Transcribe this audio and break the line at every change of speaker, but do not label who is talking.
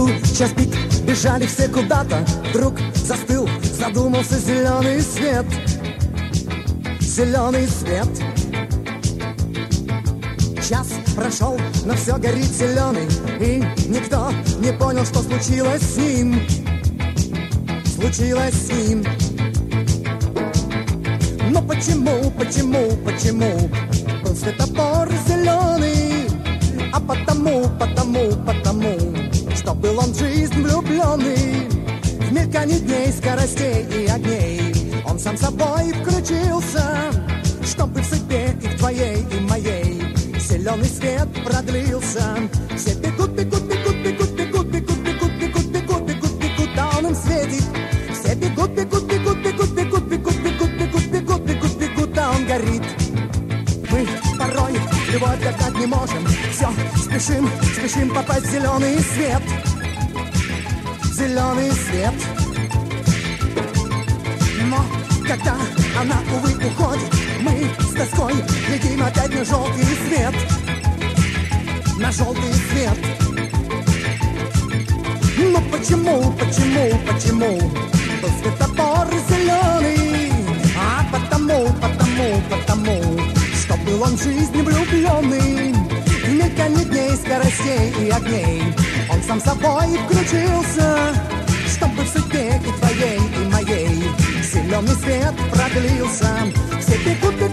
Был час пик, бежали все куда-то. Вдруг застыл, задумался зеленый свет. Зеленый свет. Час прошел, но все горит зеленый. И никто не понял, что случилось с ним. Случилось с ним. Но почему был светофор зеленый? А потому, что был он в жизнь влюбленный. В мельканье дней, скоростей и огней он сам собой включился, чтобы в судьбе и в твоей, и в моей зеленый свет продлился. Все бегут, а он им светит. Все бегут, а он горит. Мы порой любовь догнать не можем. Все, спешим попасть в зеленый свет. Зеленый свет. Но когда она, увы, уходит, мы с тоской глядим опять на желтый свет. На желтый свет. Но почему был светофор зеленый? А потому, что был он в жизни влюбленный. В мельканье дней, скоростей и огней он сам собой включился, чтобы в судьбе и твоей, и моей зеленый свет продлился. Все бегут,